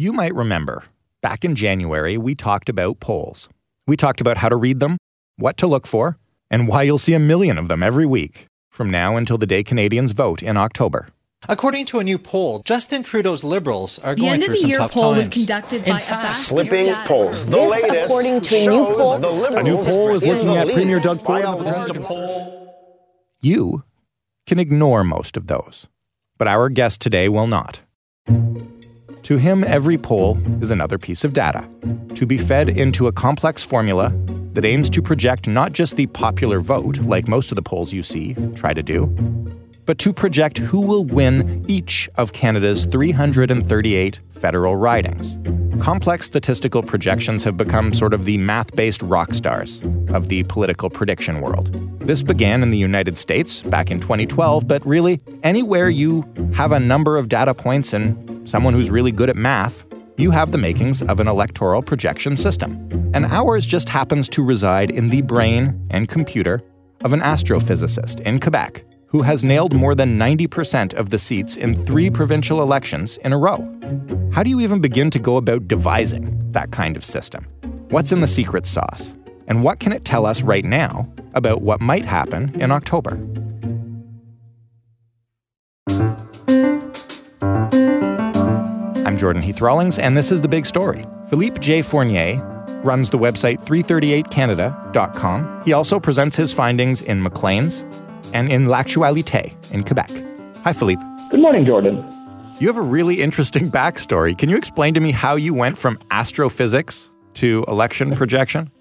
You might remember, back in January, we talked about polls. We talked about how to read them, what to look for, and why you'll see 1 million of them every week, from now until the day Canadians vote in October. According to a new poll, Justin Trudeau's Liberals are going through some tough times. The end of the year poll was conducted by in fact, slipping polls. The this, latest, according to a new poll, the Liberals. A new poll is looking at Premier Doug Ford. You can ignore most of those, but our guest today will not. To him, every poll is another piece of data, to be fed into a complex formula that aims to project not just the popular vote, like most of the polls you see try to do, but to project who will win each of Canada's 338 federal ridings. Complex statistical projections have become sort of the math-based rock stars of the political prediction world. This began in the United States back in 2012, but really, anywhere you have a number of data points and someone who's really good at math, you have the makings of an electoral projection system. And ours just happens to reside in the brain and computer of an astrophysicist in Quebec, who has nailed more than 90% of the seats in 3 provincial elections in a row. How do you even begin to go about devising that kind of system? What's in the secret sauce? And what can it tell us right now about what might happen in October? I'm Jordan Heath-Rawlings, and this is The Big Story. Philippe J. Fournier runs the website 338canada.com. He also presents his findings in Maclean's and in L'Actualité in Quebec. Hi, Philippe. Good morning, Jordan. You have a really interesting backstory. Can you explain to me how you went from astrophysics to election projection?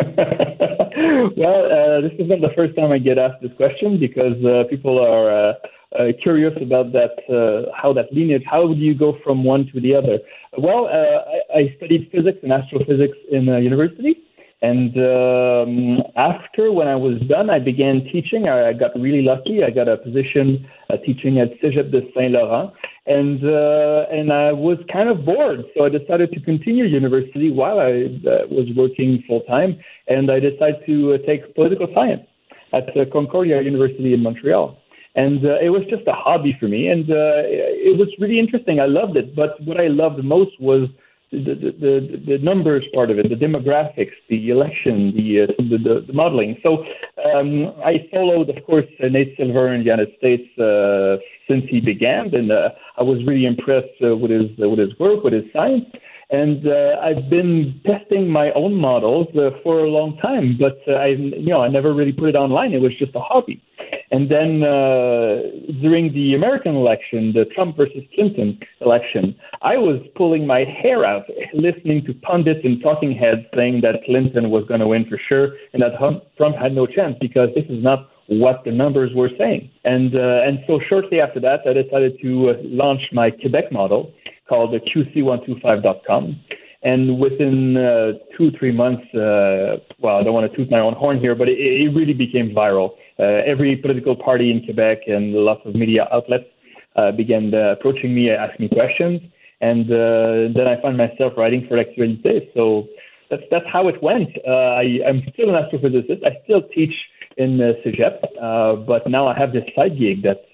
Well, this is not the first time I get asked this question because people are curious about that, how that lineage, how do you go from one to the other? Well, I studied physics and astrophysics in university. And after, when I was done, I began teaching. I got really lucky. I got a position teaching at Cégep de Saint-Laurent. And I was kind of bored. So I decided to continue university while I was working full-time. And I decided to take political science at Concordia University in Montreal. And it was just a hobby for me. And it was really interesting. I loved it. But what I loved most was the numbers part of it, the demographics, the election, the modeling. So I followed, of course, Nate Silver in the United States since he began, and I was really impressed with his work, with his science. And I've been testing my own models for a long time, but I never really put it online. It was just a hobby. And then during the American election, the Trump versus Clinton election, I was pulling my hair out listening to pundits and talking heads saying that Clinton was going to win for sure and that Trump had no chance because this is not what the numbers were saying. And so shortly after that, I decided to launch my Quebec model called the QC125.com. And within 2-3 months, well, I don't want to toot my own horn here, but it really became viral. Every political party in Quebec and lots of media outlets began approaching me, asking me questions. And then I found myself writing for L'Actualité. So that's how it went. I'm still an astrophysicist. I still teach in Cégep, but now I have this side gig that's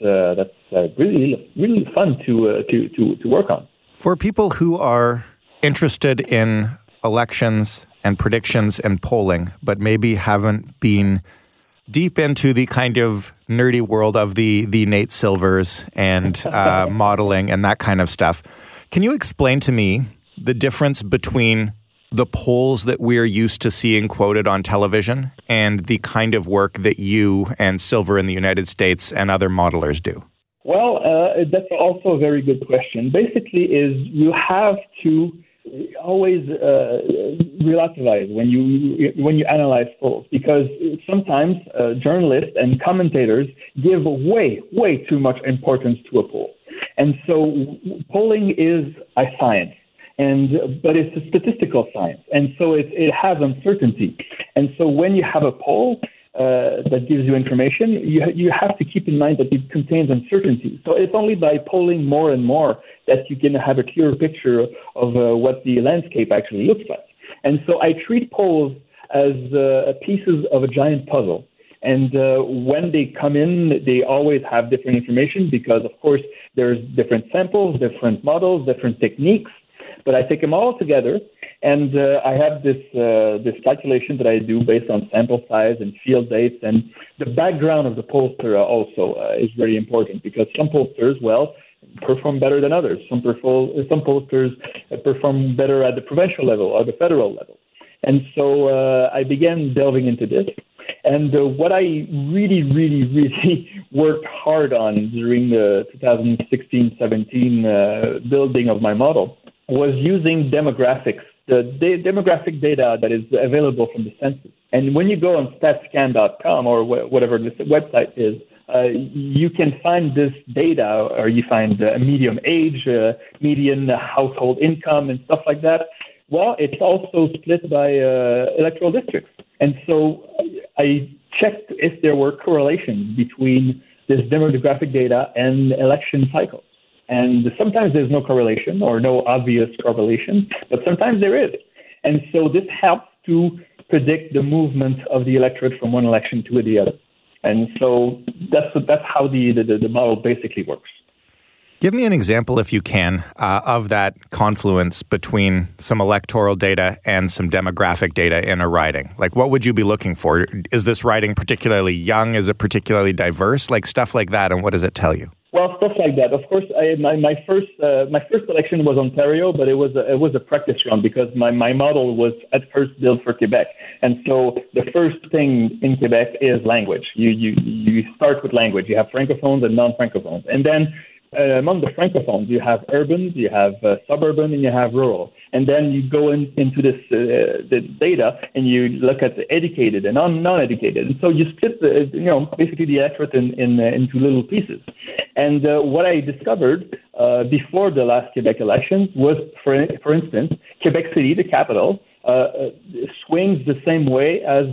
really fun to work on. For people who are interested in elections and predictions and polling, but maybe haven't been deep into the kind of nerdy world of the Nate Silvers and modeling and that kind of stuff, can you explain to me the difference between the polls that we're used to seeing quoted on television and the kind of work that you and Silver in the United States and other modelers do? Well, that's also a very good question. Basically, is you have to always relativize when you analyze polls, because sometimes journalists and commentators give way too much importance to a poll, and so polling is a science. But it's a statistical science, and so it has uncertainty. And so when you have a poll that gives you information, you have to keep in mind that it contains uncertainty. So it's only by polling more and more that you can have a clearer picture of what the landscape actually looks like. And so I treat polls as pieces of a giant puzzle. And when they come in, they always have different information because, of course, there's different samples, different models, different techniques. But I take them all together, and I have this calculation that I do based on sample size and field dates, and the background of the pollster also is very important, because some pollsters, perform better than others. Some pollsters perform better at the provincial level or the federal level. And so I began delving into this. And what I really, really, really worked hard on during the 2016-17 building of my model was using demographics, the demographic data that is available from the census. And when you go on statscan.com or whatever this website is, you can find this data, or you find median age, median household income, and stuff like that. Well, it's also split by electoral districts. And so I checked if there were correlations between this demographic data and election cycles. And sometimes there's no correlation or no obvious correlation, but sometimes there is. And so this helps to predict the movement of the electorate from one election to the other. And so that's how the model basically works. Give me an example, if you can, of that confluence between some electoral data and some demographic data in a riding. Like, what would you be looking for? Is this riding particularly young? Is it particularly diverse? Like, stuff like that, and what does it tell you? Well, stuff like that. Of course, my first election was Ontario, but it was a practice run, because my model was at first built for Quebec, and so the first thing in Quebec is language. You start with language. You have francophones and non-francophones, and then among the francophones, you have urban, you have suburban, and you have rural. And then you go into this the data, and you look at the educated and non-educated. And so you split basically the electorate into little pieces. And what I discovered before the last Quebec election was, for instance, Quebec City, the capital, swings the same way as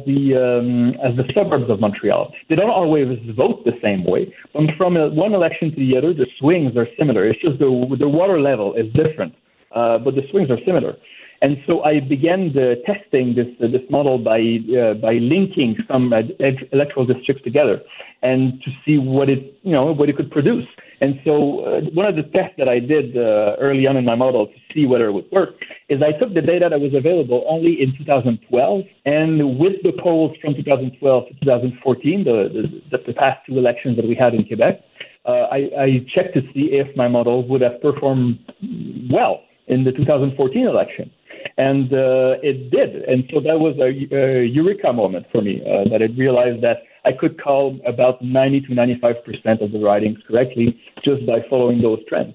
the suburbs of Montreal. They don't always vote the same way, but from one election to the other, the swings are similar. It's just the water level is different, but the swings are similar. And so I began testing this model by linking some electoral districts together, and to see what it could produce. And so one of the tests that I did early on in my model to see whether it would work is I took the data that was available only in 2012, and with the polls from 2012 to 2014, the past two elections that we had in Quebec, I checked to see if my model would have performed well in the 2014 election. And it did. And so that was a eureka moment for me, that I realized that I could call about 90 to 95% of the ridings correctly just by following those trends.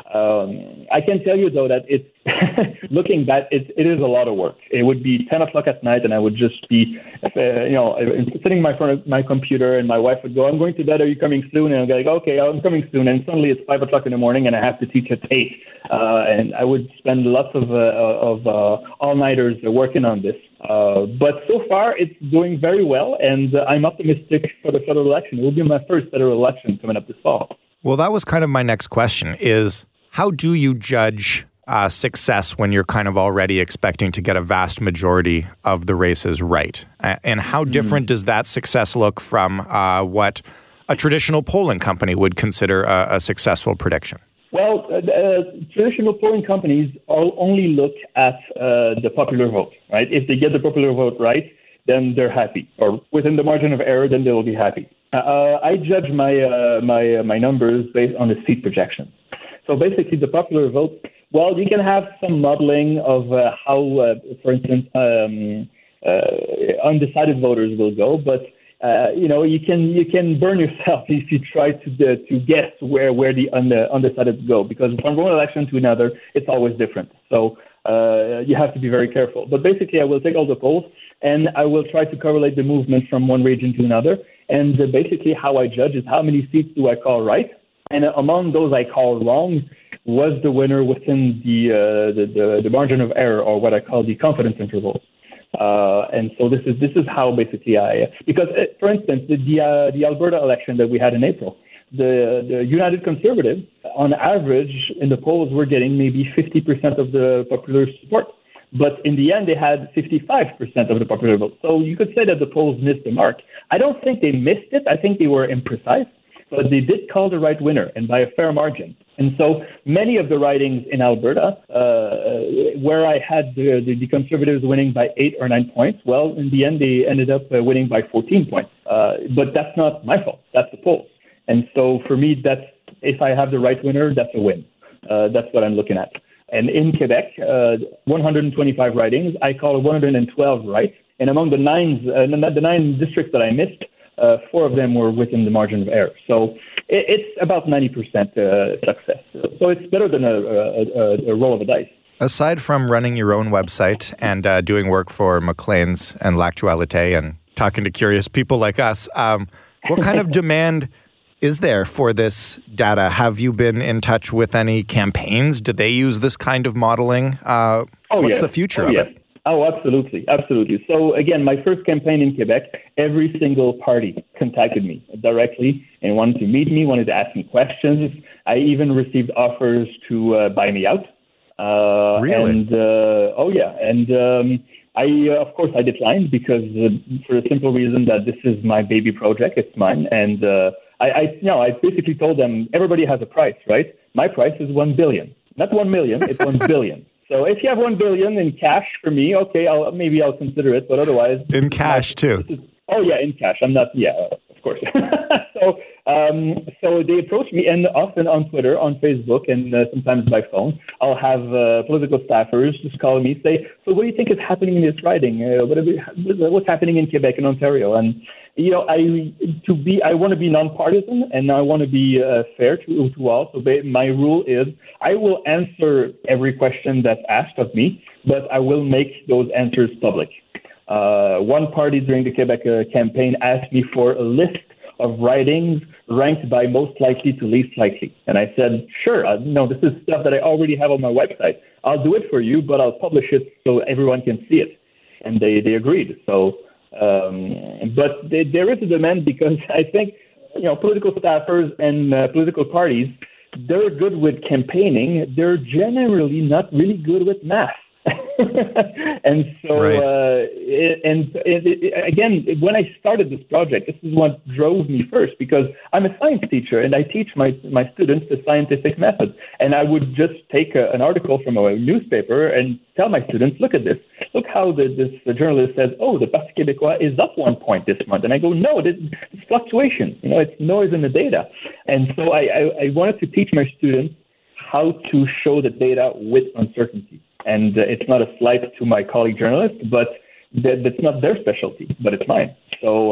I can tell you, though, that it's looking back, it is a lot of work. It would be 10 o'clock at night, and I would just be, sitting in front of my computer, and my wife would go, "I'm going to bed. Are you coming soon?" And I'd go, "Okay, I'm coming soon." And suddenly it's 5 o'clock in the morning, and I have to teach at 8. And I would spend lots of all-nighters working on this. But so far, it's doing very well, and I'm optimistic for the federal election. It will be my first federal election coming up this fall. Well, that was kind of my next question, is how do you judge success when you're kind of already expecting to get a vast majority of the races right? And how different does that success look from what a traditional polling company would consider a successful prediction? Well, traditional polling companies only look at the popular vote, right? If they get the popular vote right, then they're happy, or within the margin of error, then they will be happy. I judge my numbers based on the seat projection. So basically, the popular vote. Well, you can have some modeling of how, for instance, undecided voters will go, but you can burn yourself if you try to guess where the undecided go, because from one election to another, it's always different. So you have to be very careful. But basically, I will take all the polls, and I will try to correlate the movement from one region to another. And basically, how I judge is how many seats do I call right, and among those I call wrong, was the winner within the margin of error, or what I call the confidence interval. And so this is how basically because for instance, the Alberta election that we had in April, the United Conservatives on average in the polls were getting maybe 50% of the popular support. But in the end, they had 55% of the popular vote. So you could say that the polls missed the mark. I don't think they missed it. I think they were imprecise. but they did call the right winner, and by a fair margin. And so many of the ridings in Alberta, where I had the Conservatives winning by 8 or 9 points, well, in the end, they ended up winning by 14 points. But that's not my fault. That's the polls. And so for me, if I have the right winner, that's a win. That's what I'm looking at. And in Quebec, 125 ridings, I call 112 right. And among the 9 districts that I missed, 4 of them were within the margin of error. So it's about 90% success. So it's better than a roll of a dice. Aside from running your own website and doing work for Maclean's and L'Actualité and talking to curious people like us, what kind of demand is there for this data? Have you been in touch with any campaigns? Do they use this kind of modeling? What's the future of it? Oh, absolutely. Absolutely. So again, my first campaign in Quebec, every single party contacted me directly and wanted to meet me, wanted to ask me questions. I even received offers to buy me out. Really? And of course, I declined because for the simple reason that this is my baby project. It's mine. And I basically told them, everybody has a price, right? My price is $1 billion. Not 1 million, it's 1 billion. So if you have $1 billion in cash for me, okay, I'll consider it. But otherwise, in cash too. In cash. I'm not. Yeah, of course. So they approach me, and often on Twitter, on Facebook, and sometimes by phone. I'll have political staffers just call me, say, "So what do you think is happening in this riding? What's happening in Quebec and Ontario?" And I want to be nonpartisan, and I want to be fair to all. So my rule is I will answer every question that's asked of me, but I will make those answers public. One party during the Quebec campaign asked me for a list of ridings ranked by most likely to least likely. And I said, sure, this is stuff that I already have on my website. I'll do it for you, but I'll publish it so everyone can see it. And they agreed. So, but there is a demand because I think, political staffers and political parties, they're good with campaigning. They're generally not really good with math. And so, right. Again, when I started this project, this is what drove me first, because I'm a science teacher and I teach my students the scientific method. And I would just take an article from a newspaper and tell my students, look at this. Look how the journalist says, the Parti Québécois is up 1 point this month. And I go, no, it's fluctuation. It's noise in the data. And so I wanted to teach my students how to show the data with uncertainty. And it's not a slight to my colleague journalists, but that's not their specialty, but it's mine. So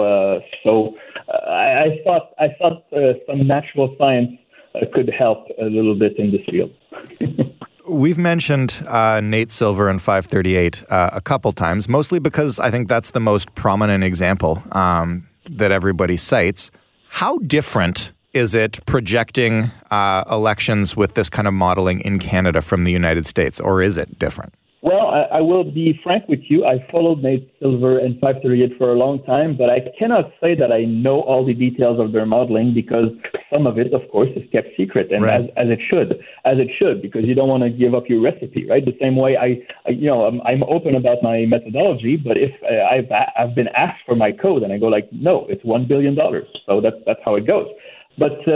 I thought some natural science could help a little bit in this field. We've mentioned Nate Silver and 538 a couple times, mostly because I think that's the most prominent example that everybody cites. How different is it projecting elections with this kind of modeling in Canada from the United States, or is it different? Well, I will be frank with you. I followed Nate Silver and 538 for a long time, but I cannot say that I know all the details of their modeling because some of it, of course, is kept secret, and right. as it should, because you don't want to give up your recipe, right? The same way I'm open about my methodology, but if I've been asked for my code, and I go like, no, it's $1 billion, so that's how it goes. But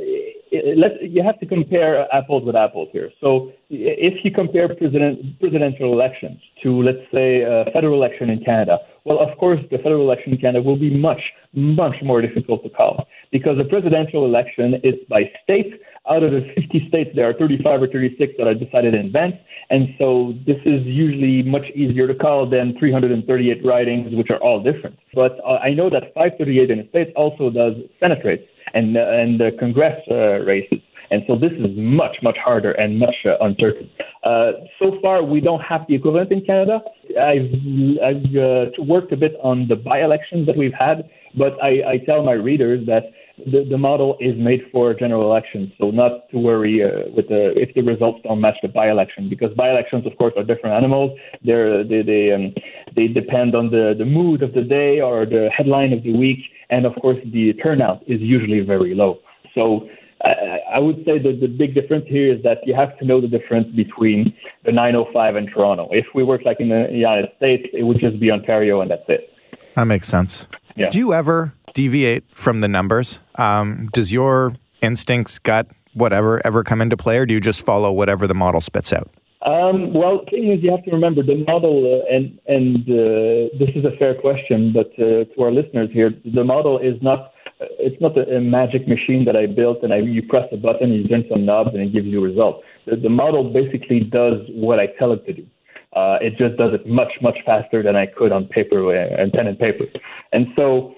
you have to compare apples with apples here. So if you compare presidential elections to, let's say, a federal election in Canada, well, of course, the federal election in Canada will be much, much more difficult to call because the presidential election is by state. Out of the 50 states, there are 35 or 36 that are decided in advance. And so this is usually much easier to call than 338 ridings, which are all different. But I know that 538 in the States also does Senate races and the Congress races. And so this is much, much harder and much uncertain. So far, we don't have the equivalent in Canada. I've worked a bit on the by-elections that we've had, but I tell my readers that the model is made for general elections, so not to worry if the results don't match the by-election, because by-elections, of course, are different animals. They depend on the mood of the day or the headline of the week, and of course, the turnout is usually very low. So I would say that the big difference here is that you have to know the difference between the 905 and Toronto. If we work like in the United States, it would just be Ontario, and that's it. That makes sense. Yeah. Do you ever deviate from the numbers? Does your instincts, gut, whatever, ever come into play, or do you just follow whatever the model spits out? Well, the thing is, you have to remember the model, and this is a fair question, but to our listeners here, the model is not. It's not a magic machine that I built and you press a button, you turn some knobs, and it gives you a result. The model basically does what I tell it to do. It just does it much, much faster than I could on paper and pen and paper. And so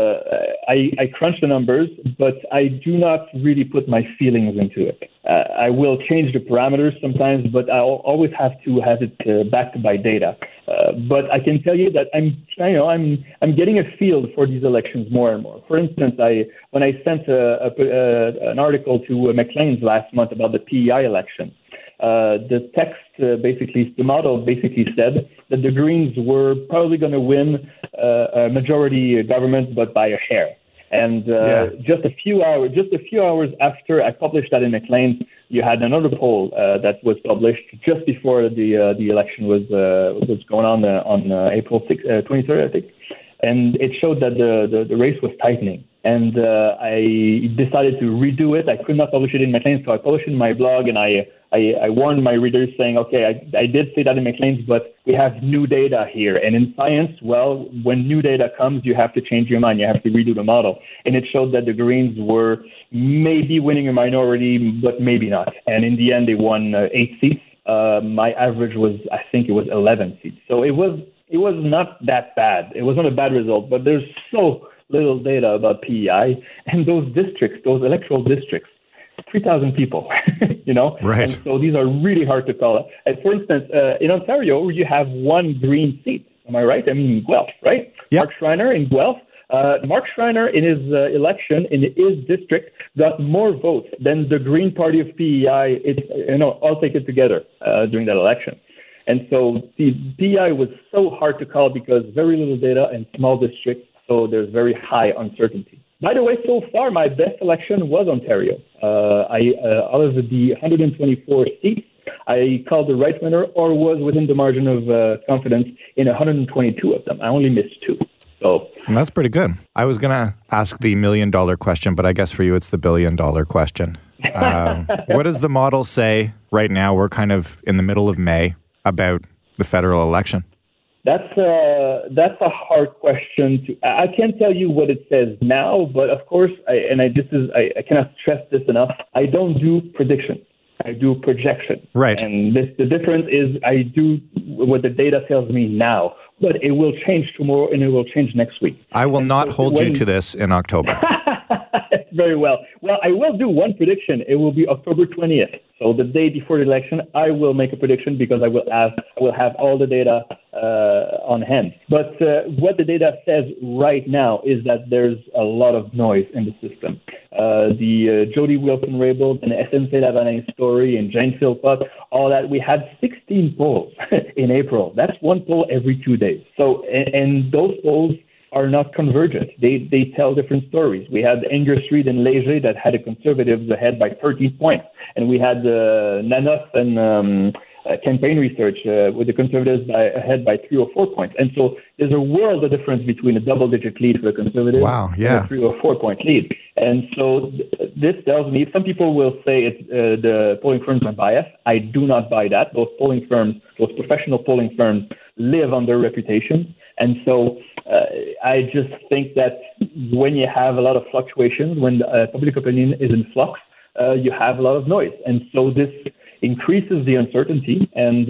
I crunch the numbers, but I do not really put my feelings into it. I will change the parameters sometimes, but I'll always have to have it backed by data. But I can tell you that I'm getting a feel for these elections more and more. For instance, when I sent an article to Maclean's last month about the PEI election, the text the model basically said that the Greens were probably going to win a majority government, but by a hair. And just a few hours after I published that in Maclean's, you had another poll that was published just before the election was going on April 23rd, I think, and it showed that the race was tightening. And I decided to redo it. I could not publish it in Maclean's, so I published it in my blog, and I warned my readers saying, okay, I did say that in Maclean's, but we have new data here. And in science, well, when new data comes, you have to change your mind. You have to redo the model. And it showed that the Greens were maybe winning a minority, but maybe not. And in the end, they won 8 seats. My average was, I think it was 11 seats. So it was not that bad. It was not a bad result, but there's so little data about PEI, and those electoral districts, 3,000 people, Right. And so these are really hard to call. And for instance, in Ontario, you have one Green seat. Am I right? I mean, Guelph, right? Yep. Mark Schreiner in Guelph. Mark Schreiner, in his election, in his district, got more votes than the Green Party of PEI. All taken together during that election. And so the PEI was so hard to call because very little data and small districts. So there's very high uncertainty. By the way, so far, my best election was Ontario. Out of the 124 seats, I called the right winner or was within the margin of confidence in 122 of them. I only missed 2. So that's pretty good. I was going to ask the $1 million question, but I guess for you, it's the $1 billion question. What does the model say right now? We're kind of in the middle of May about the federal election. That's a hard question. I can't tell you what it says now, but of course, I cannot stress this enough. I don't do predictions. I do projection. Right. And the difference is I do what the data tells me now, but it will change tomorrow and it will change next week. I will not hold you to this in October. Very well. Well, I will do one prediction. It will be October 20th. So the day before the election, I will make a prediction because I will have all the data on hand. But what the data says right now is that there's a lot of noise in the system. The Jody Wilson-Raybould and SNC-Lavalin story and Jane Philpott, all that, we had 16 polls in April. That's one poll every 2 days. So, and those polls are not convergent. They tell different stories. We had Angus Reid and Léger that had the Conservatives ahead by 13 points. And we had Nanoff and campaign research with the Conservatives ahead by 3 or 4 points. And so there's a world of difference between a double-digit lead for the Conservatives and a 3 or 4 point lead. And so this tells me, some people will say it's the polling firms are biased. I do not buy that. Those polling firms, those professional polling firms live on their reputation. And so I just think that when you have a lot of fluctuations, when public opinion is in flux, you have a lot of noise. And so this increases the uncertainty. And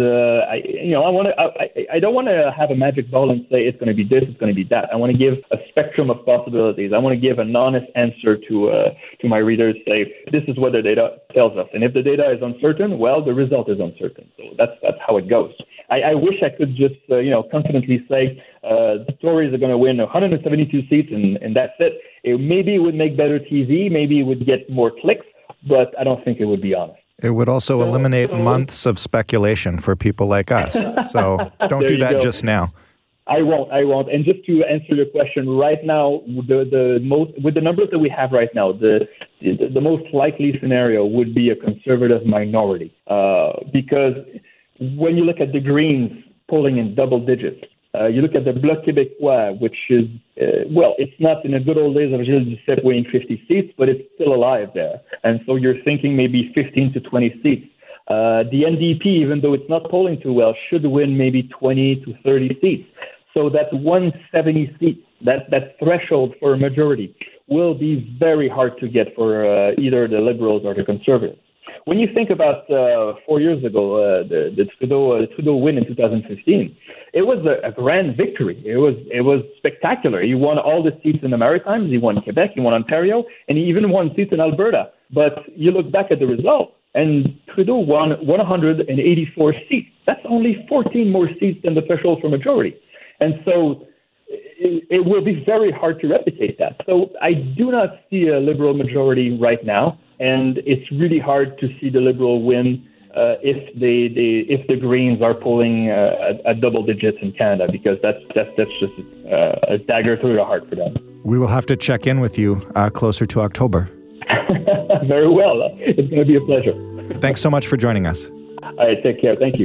I don't want to have a magic ball and say it's going to be this, it's going to be that. I want to give a spectrum of possibilities. I want to give an honest answer to my readers. Say this is what the data tells us, and if the data is uncertain, well, the result is uncertain. So that's how it goes. I wish I could just confidently say the Tories are going to win 172 seats and that's it. Maybe it would make better TV, maybe it would get more clicks, but I don't think it would be honest. It would also eliminate months of speculation for people like us. So don't do that just now. I won't. And just to answer your question, right now, with the numbers that we have right now, the most likely scenario would be a Conservative minority. Because when you look at the Greens polling in double digits, You look at the Bloc Québécois, which is, it's not in the good old days of Gilles Duceppe winning 50 seats, but it's still alive there. And so you're thinking maybe 15 to 20 seats. The NDP, even though it's not polling too well, should win maybe 20 to 30 seats. So that 170 seats, that threshold for a majority, will be very hard to get for either the Liberals or the Conservatives. When you think about 4 years ago, the Trudeau win in 2015, it was a grand victory. It was spectacular. He won all the seats in the Maritimes. He won Quebec. He won Ontario, and he even won seats in Alberta. But you look back at the result, and Trudeau won 184 seats. That's only 14 more seats than the threshold for majority. And so it will be very hard to replicate that. So I do not see a Liberal majority right now. And it's really hard to see the Liberal win if the Greens are polling at double digits in Canada, because that's just a dagger through the heart for them. We will have to check in with you closer to October. Very well. It's going to be a pleasure. Thanks so much for joining us. All right, take care. Thank you.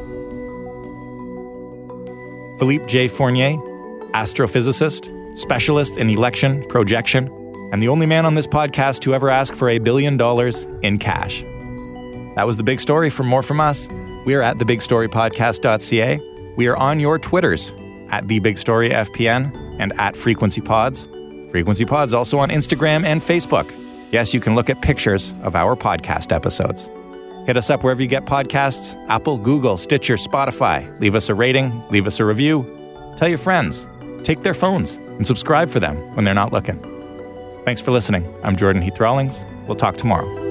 Philippe J. Fournier, astrophysicist, specialist in election projection, and the only man on this podcast to ever ask for $1 billion in cash. That was The Big Story. For more from us, we are at thebigstorypodcast.ca. We are on your Twitters, at TheBigStoryFPN and at Frequency Pods. Frequency Pods also on Instagram and Facebook. Yes, you can look at pictures of our podcast episodes. Hit us up wherever you get podcasts, Apple, Google, Stitcher, Spotify. Leave us a rating, leave us a review. Tell your friends, take their phones, and subscribe for them when they're not looking. Thanks for listening. I'm Jordan Heath Rawlings. We'll talk tomorrow.